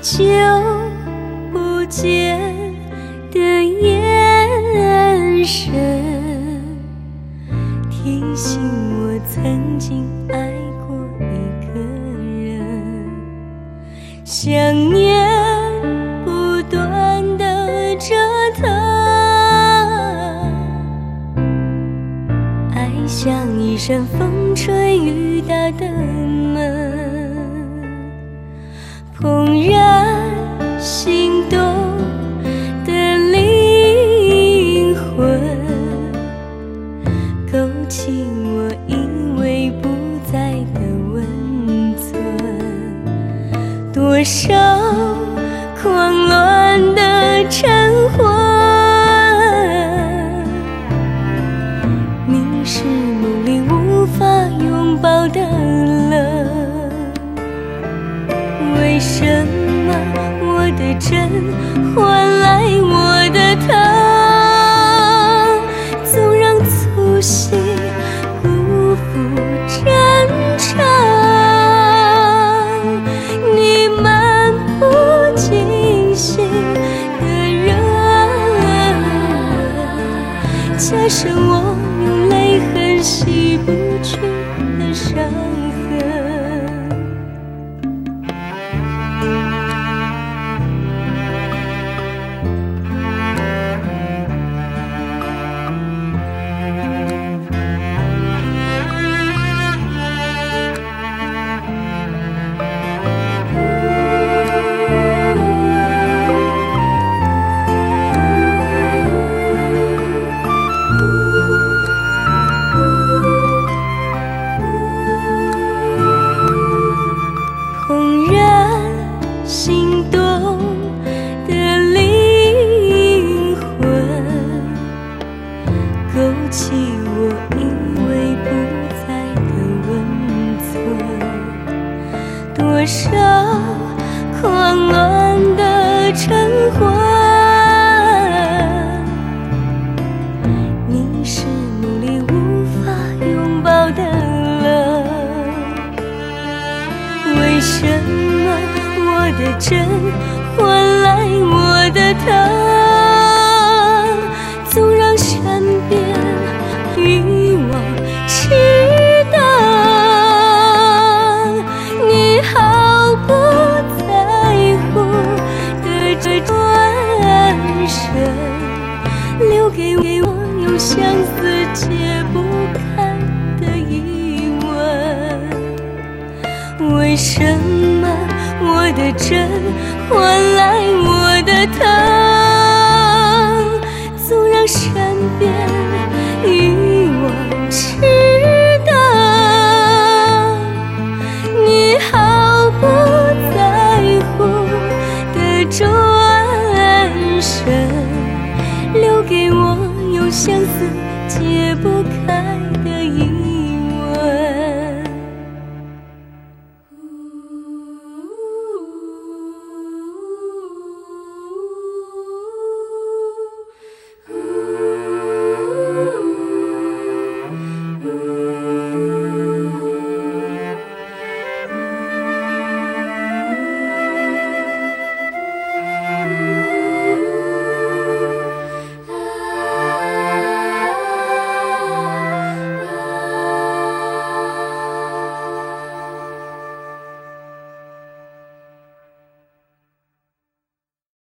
久不见的眼神，提醒我曾经爱过一个人。想念不断地折腾，爱像一扇风吹雨打的门，怦然心动的灵魂，勾起我以为不在的温存。多少狂乱的晨昏，你是梦里无法拥抱的冷。为什么我的真换来我的疼？总让粗心辜负真诚。你漫不经心的人，加深我用泪痕洗不去的伤痕。心动的灵魂，勾起我以为不在的温存。多少狂乱的晨昏，你是梦里无法拥抱的冷。为什么我的真换来我的疼？总让善变遗忘迟钝。你毫不在乎的这转身，留给我用相思解不开的疑问。为什么我的真换来我的疼？总让善变遗忘迟钝。你毫不在乎的转身，留给我用相思解不